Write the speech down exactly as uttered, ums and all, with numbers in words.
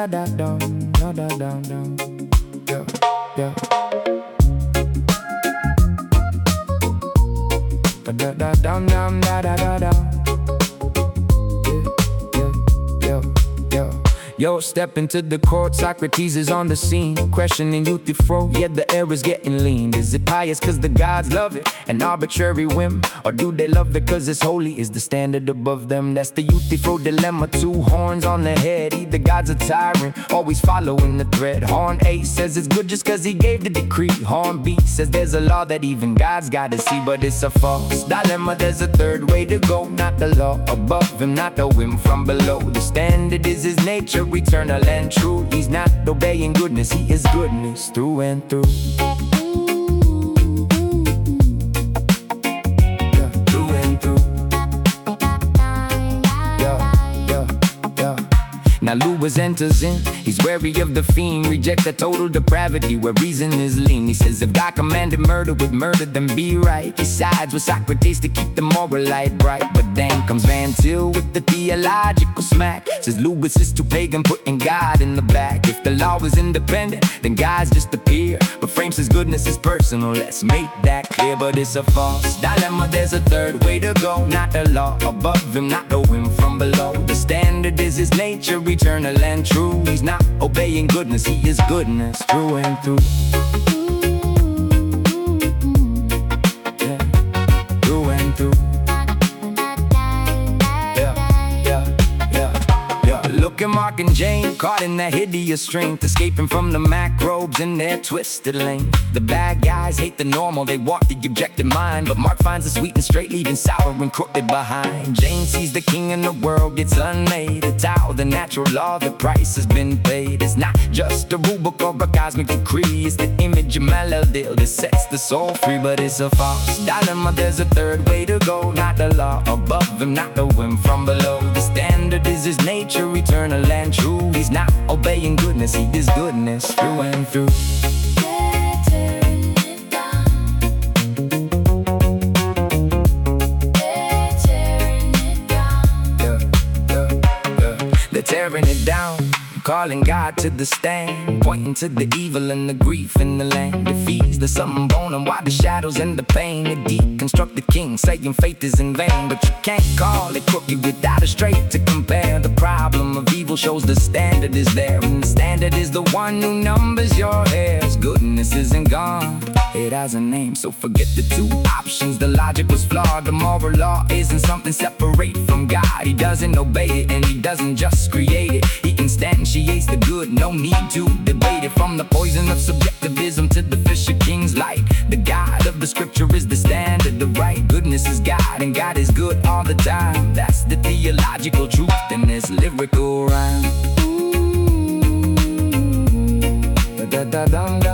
da da dum, da da dum dum. Yeah, yeah. Da da da dum dum da da da dum. Yeah, yeah, yeah, yeah. Yo, step into the court, Socrates is on the scene, questioning Euthyphro, yeah, the air is getting lean. Is it pious cause the gods love it, an arbitrary whim? Or do they love it cause it's holy, is the standard above them? That's the Euthyphro dilemma, two horns on the head. Either God's a tyrant, always following the thread. Horn A says it's good just cause he gave the decree. Horn B says there's a law that even God's gotta see, but it's a false dilemma. There's a third way to go, not the law above him, not the whim from below. The standard is his nature, eternal and true. He's not obeying goodness, he is goodness through and through. Yeah, through and through. Yeah, yeah, yeah. Now Lewis enters in, he's wary of the fiend, rejects the total depravity where reason is lean. He says if God commanded murder with murder, then be right. He sides with Socrates to keep the moral light bright. But then comes Van Til with the theological smack. Says Lewis is too pagan, putting God in the back. If the law is independent, then God's just appear, but frames his goodness is personal, let's make that clear. But it's a false dilemma, there's a third way to go, not the law above him, not the whim from below. The standard is his nature, eternal and true. He's not obeying goodness, he is goodness through and through. Yeah, through and through. Look at Mark and Jane, caught in that hideous strength, escaping from the macrobes in their twisted lane. The bad guys hate the normal, they walk the objective mind, but Mark finds the sweet and straight, leaving sour and crooked behind. Jane sees the king in the world gets unmade, a Tao, the natural law, the price has been paid. It's not just a rule book or a cosmic decree, it's the image of Meladil that sets the soul free. But it's a false dilemma, there's a third way to go, not the law above him, not the whim from below. The standard is his nature, eternal and true. He's not obeying goodness, he is goodness through and through. They're tearing it down. They're tearing it down. Yeah, yeah, yeah. They're tearing it down, calling God to the stand, pointing to the evil and the grief in the land. It feeds the something bone and why the shadows and the pain. It deconstruct the king, saying faith is in vain. But you can't call it crooked without a straight to compare. The problem of evil shows the standard is there, and the standard is the one who numbers your hairs. Goodness isn't gone, it has a name, so forget the two options. The logic was flawed, the moral law isn't something separate from God. He doesn't obey it and he doesn't just create it, he instantiates the good, no need to debate it. From the poison of subjectivism to the fish of king's light, the God of the scripture is the standard, the right. Goodness is God and God is good all the time. That's the theological truth in this lyrical rhyme. Da da da dum.